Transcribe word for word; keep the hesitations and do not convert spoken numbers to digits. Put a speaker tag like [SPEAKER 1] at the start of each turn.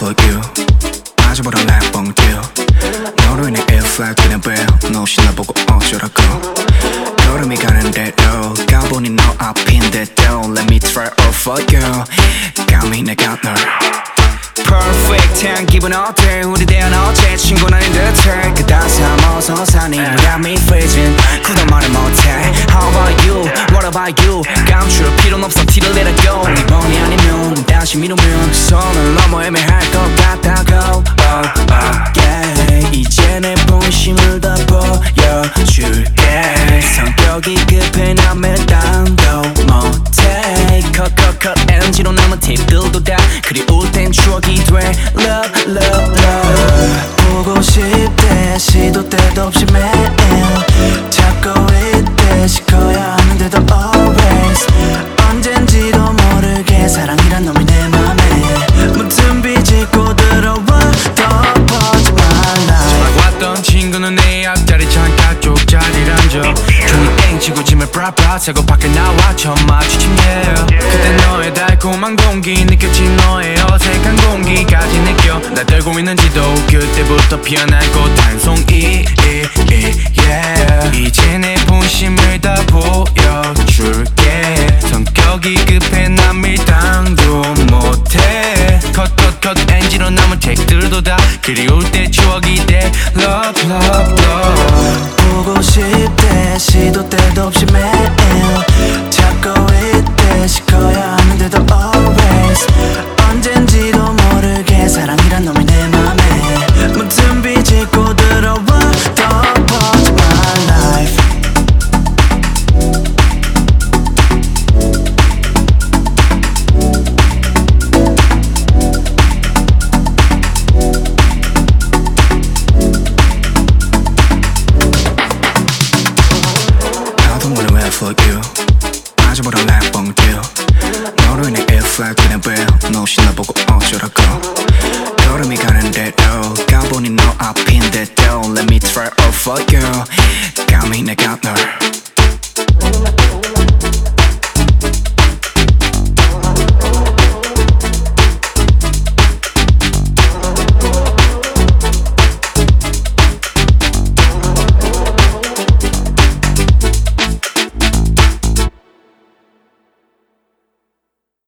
[SPEAKER 1] for you 빠져버려 like 뻥튀어 너로 인해 air flag 그냥 bear 너 신나보고 어쩌라고 걸음이 가는 대로 가보니 너 앞인데도 Let me try all for you 감히 내가 널 Perfect한 기분 어때 우리 대한 어제 친구는 아닌 듯해 그다사 어서 사니 Got me freezing 그도 말을 못해 How about you? What about you? 감출 필요는 없어 티를 내려고 이번이 아니면 다시 미루면 선을 넘어 애매할 것 같다고 Oh oh yeah 이제 내 본심을 다 보여줄게 성격이 급해 난 밀당도 못해 컷 컷 컷 엔지로 남은 팁들도 다 그리울 땐 추억이 돼 Love love love 보고 싶대 시도 때도 없이 매일 찾고 있대 시커야 하는데도 always 언젠지도 모르게 사랑이란 놈이 내 맘에 무튼 빛이 들어와 덮어줘 my life 전화 왔던 친구는 내 앞자리 창가 쪽 자리를 앉아 종이 땡치고 짐을 브라브라 세고 밖에 나와 처음 마주친 yeah 그때 너의 달콤한 공기 느껴진 너의 어색한 공기까지 느껴 나 들고 있는지도 그때부터 피어난 꽃 한 송이 yeah. 이제 내 본심을 다 보여줄게 성격이 급해 난 밀당도 못해 컷컷컷 엔지로 남은 택들도 다 그리울 때 추억이 돼 Love love love 보고 싶대 시도 때도 없이 매일 찾고 있대 시커야 하는데도 always 언젠지도 모르게 사랑이란 놈이 내 맘에 무튼 빛이 고 들어와 덮어줘 my life I don't wanna wait for you 빠져버려 like 뻥튀어 너로 인해 air flag 그냥 bear 너 신나보고 어쩌라고 걸음이 가는 대로 가보니 너 앞인데도 Let me try all for you 감히 내가 널